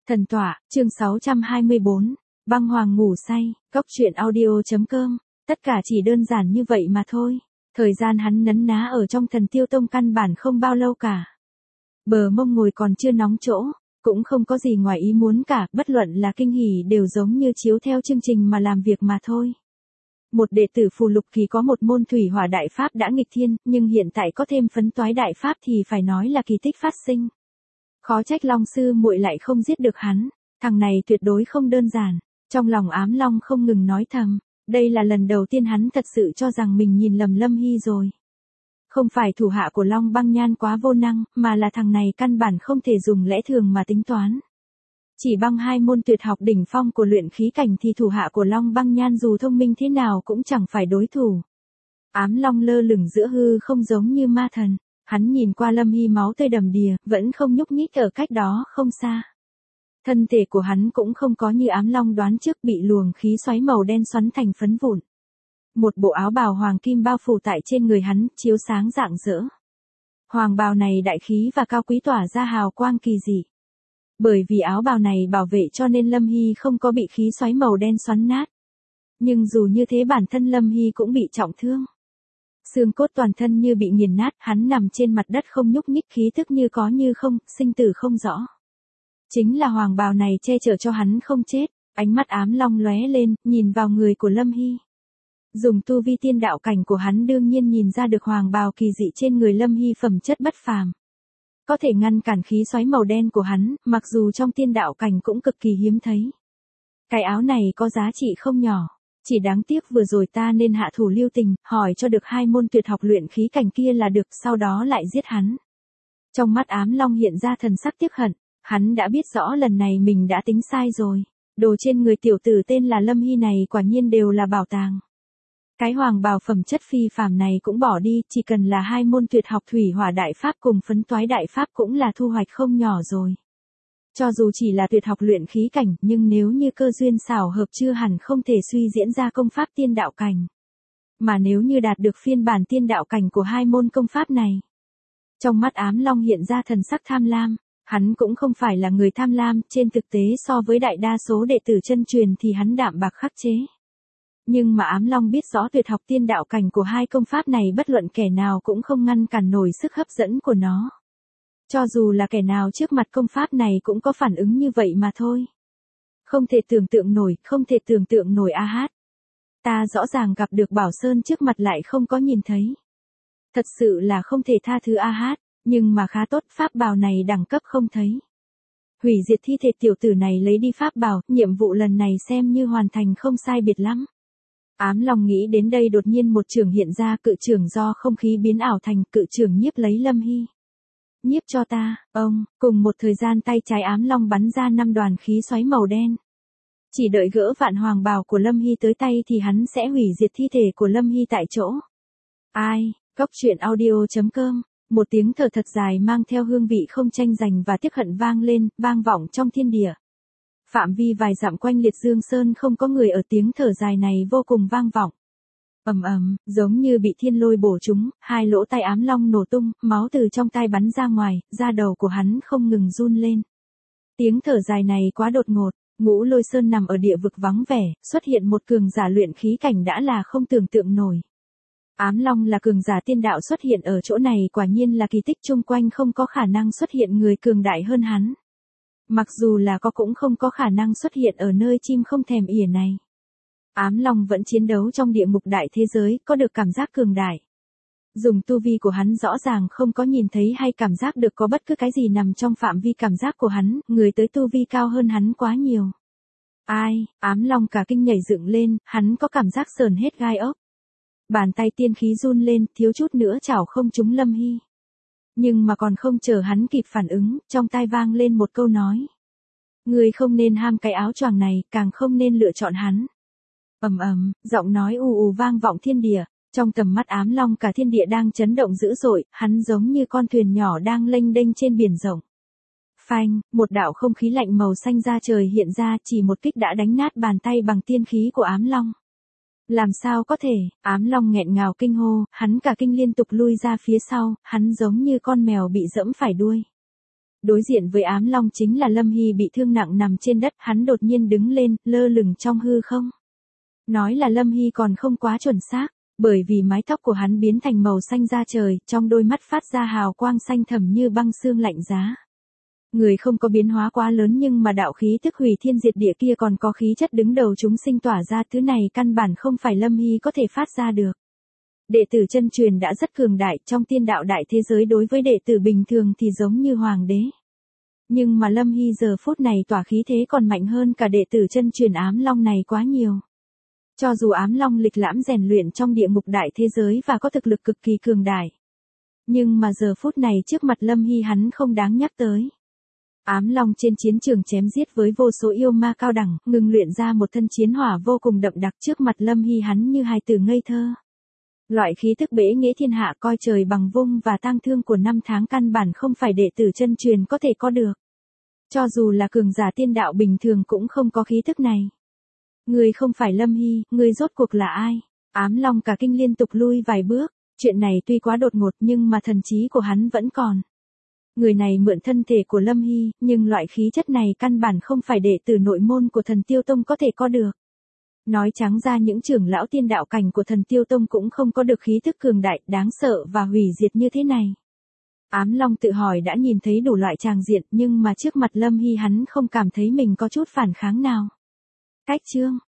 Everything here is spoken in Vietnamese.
Thần tọa, chương 624, băng hoàng ngủ say, góc truyện audio.com, tất cả chỉ đơn giản như vậy mà thôi. Thời gian hắn nấn ná ở trong Thần Tiêu Tông căn bản không bao lâu cả. Bờ mông ngồi còn chưa nóng chỗ, cũng không có gì ngoài ý muốn cả, bất luận là kinh hỉ đều giống như chiếu theo chương trình mà làm việc mà thôi. Một đệ tử phù lục kỳ có một môn thủy hỏa đại pháp đã nghịch thiên, nhưng hiện tại có thêm phấn toái đại pháp thì phải nói là kỳ tích phát sinh. Khó trách Long sư muội lại không giết được hắn, thằng này tuyệt đối không đơn giản. Trong lòng Ám Long không ngừng nói thầm, đây là lần đầu tiên hắn thật sự cho rằng mình nhìn lầm Lâm Hy rồi. Không phải thủ hạ của Long Băng Nhan quá vô năng, mà là thằng này căn bản không thể dùng lẽ thường mà tính toán. Chỉ bằng hai môn tuyệt học đỉnh phong của luyện khí cảnh thì thủ hạ của Long Băng Nhan dù thông minh thế nào cũng chẳng phải đối thủ. Ám Long lơ lửng giữa hư không giống như ma thần. Hắn nhìn qua Lâm Hy máu tươi đầm đìa, vẫn không nhúc nhích ở cách đó không xa. Thân thể của hắn cũng không có như Ám Long đoán trước bị luồng khí xoáy màu đen xoắn thành phấn vụn. Một bộ áo bào hoàng kim bao phủ tại trên người hắn, chiếu sáng rạng rỡ. Hoàng bào này đại khí và cao quý tỏa ra hào quang kỳ dị. Bởi vì áo bào này bảo vệ cho nên Lâm Hy không có bị khí xoáy màu đen xoắn nát. Nhưng dù như thế bản thân Lâm Hy cũng bị trọng thương. Xương cốt toàn thân như bị nghiền nát, hắn nằm trên mặt đất không nhúc nhích, khí thức như có như không, sinh tử không rõ. Chính là hoàng bào này che chở cho hắn không chết, ánh mắt Ám Long lóe lên, nhìn vào người của Lâm Hy. Dùng tu vi tiên đạo cảnh của hắn đương nhiên nhìn ra được hoàng bào kỳ dị trên người Lâm Hy phẩm chất bất phàm. Có thể ngăn cản khí xoáy màu đen của hắn, mặc dù trong tiên đạo cảnh cũng cực kỳ hiếm thấy. Cái áo này có giá trị không nhỏ. Chỉ đáng tiếc vừa rồi ta nên hạ thủ lưu tình, hỏi cho được hai môn tuyệt học luyện khí cảnh kia là được, sau đó lại giết hắn. Trong mắt Ám Long hiện ra thần sắc tiếc hận, hắn đã biết rõ lần này mình đã tính sai rồi. Đồ trên người tiểu tử tên là Lâm Hy này quả nhiên đều là bảo tàng. Cái hoàng bào phẩm chất phi phàm này cũng bỏ đi, chỉ cần là hai môn tuyệt học thủy hỏa đại pháp cùng phấn toái đại pháp cũng là thu hoạch không nhỏ rồi. Cho dù chỉ là tuyệt học luyện khí cảnh, nhưng nếu như cơ duyên xảo hợp chưa hẳn không thể suy diễn ra công pháp tiên đạo cảnh. Mà nếu như đạt được phiên bản tiên đạo cảnh của hai môn công pháp này. Trong mắt Ám Long hiện ra thần sắc tham lam, hắn cũng không phải là người tham lam, trên thực tế so với đại đa số đệ tử chân truyền thì hắn đạm bạc khắc chế. Nhưng mà Ám Long biết rõ tuyệt học tiên đạo cảnh của hai công pháp này bất luận kẻ nào cũng không ngăn cản nổi sức hấp dẫn của nó. Cho dù là kẻ nào trước mặt công pháp này cũng có phản ứng như vậy mà thôi. Không thể tưởng tượng nổi, không thể tưởng tượng nổi a hát. Ta rõ ràng gặp được Bảo Sơn trước mặt lại không có nhìn thấy. Thật sự là không thể tha thứ a hát, nhưng mà khá tốt, pháp bào này đẳng cấp không thấy. Hủy diệt thi thể tiểu tử này lấy đi pháp bào, nhiệm vụ lần này xem như hoàn thành không sai biệt lắm. Ám Long nghĩ đến đây đột nhiên một chưởng hiện ra, cự chưởng do không khí biến ảo thành, cự chưởng nhiếp lấy Lâm Hy. Nhiếp cho ta, ông, cùng một thời gian tay trái Ám Long bắn ra 5 đoàn khí xoáy màu đen. Chỉ đợi gỡ vạn hoàng bào của Lâm Hy tới tay thì hắn sẽ hủy diệt thi thể của Lâm Hy tại chỗ. Ai, góc truyện audio.com, một tiếng thở thật dài mang theo hương vị không tranh giành và tiếc hận vang lên, vang vọng trong thiên địa. Phạm vi vài dặm quanh Liệt Dương Sơn không có người ở, tiếng thở dài này vô cùng vang vọng. Ầm ầm, giống như bị thiên lôi bổ trúng, hai lỗ tai Ám Long nổ tung, máu từ trong tai bắn ra ngoài, da đầu của hắn không ngừng run lên. Tiếng thở dài này quá đột ngột, Ngũ Lôi Sơn nằm ở địa vực vắng vẻ, xuất hiện một cường giả luyện khí cảnh đã là không tưởng tượng nổi. Ám Long là cường giả tiên đạo xuất hiện ở chỗ này quả nhiên là kỳ tích, chung quanh không có khả năng xuất hiện người cường đại hơn hắn. Mặc dù là có cũng không có khả năng xuất hiện ở nơi chim không thèm ỉa này. Ám Long vẫn chiến đấu trong địa ngục đại thế giới, có được cảm giác cường đại. Dùng tu vi của hắn rõ ràng không có nhìn thấy hay cảm giác được có bất cứ cái gì nằm trong phạm vi cảm giác của hắn, người tới tu vi cao hơn hắn quá nhiều. Ai, Ám Long cả kinh nhảy dựng lên, hắn có cảm giác sờn hết gai ốc. Bàn tay tiên khí run lên, thiếu chút nữa chảo không trúng Lâm Hy. Nhưng mà còn không chờ hắn kịp phản ứng, trong tai vang lên một câu nói. Người không nên ham cái áo choàng này, càng không nên lựa chọn hắn. Ầm ầm, giọng nói ù ù vang vọng thiên địa, trong tầm mắt Ám Long cả thiên địa đang chấn động dữ dội, hắn giống như con thuyền nhỏ đang lênh đênh trên biển rộng. Phanh, một đạo không khí lạnh màu xanh ra trời hiện ra, chỉ một kích đã đánh nát bàn tay bằng tiên khí của Ám Long. Làm sao có thể, Ám Long nghẹn ngào kinh hô, hắn cả kinh liên tục lui ra phía sau, hắn giống như con mèo bị giẫm phải đuôi. Đối diện với ám long chính là Lâm Hy bị thương nặng nằm trên đất, hắn đột nhiên đứng lên, lơ lửng trong hư không. Nói là Lâm Hy còn không quá chuẩn xác, bởi vì mái tóc của hắn biến thành màu xanh da trời, trong đôi mắt phát ra hào quang xanh thẳm như băng xương lạnh giá. Người không có biến hóa quá lớn nhưng mà đạo khí tức hủy thiên diệt địa kia còn có khí chất đứng đầu chúng sinh tỏa ra, thứ này căn bản không phải Lâm Hy có thể phát ra được. Đệ tử chân truyền đã rất cường đại, trong tiên đạo đại thế giới đối với đệ tử bình thường thì giống như hoàng đế. Nhưng mà Lâm Hy giờ phút này tỏa khí thế còn mạnh hơn cả đệ tử chân truyền ám long này quá nhiều. Cho dù ám long lịch lãm rèn luyện trong địa ngục đại thế giới và có thực lực cực kỳ cường đại. Nhưng mà giờ phút này trước mặt Lâm Hy hắn không đáng nhắc tới. Ám long trên chiến trường chém giết với vô số yêu ma cao đẳng, ngừng luyện ra một thân chiến hỏa vô cùng đậm đặc, trước mặt Lâm Hy hắn như hài tử ngây thơ. Loại khí tức bẽ nghĩa thiên hạ coi trời bằng vung và tang thương của năm tháng căn bản không phải đệ tử chân truyền có thể có được. Cho dù là cường giả tiên đạo bình thường cũng không có khí tức này. Người không phải Lâm Hy, người rốt cuộc là ai? Ám long cả kinh liên tục lui vài bước, chuyện này tuy quá đột ngột nhưng mà thần trí của hắn vẫn còn. Người này mượn thân thể của Lâm Hy, nhưng loại khí chất này căn bản không phải đệ tử nội môn của Thần Tiêu Tông có thể có được. Nói trắng ra những trưởng lão tiên đạo cảnh của Thần Tiêu Tông cũng không có được khí thức cường đại, đáng sợ và hủy diệt như thế này. Ám long tự hỏi đã nhìn thấy đủ loại tràng diện nhưng mà trước mặt Lâm Hy hắn không cảm thấy mình có chút phản kháng nào. Cách chương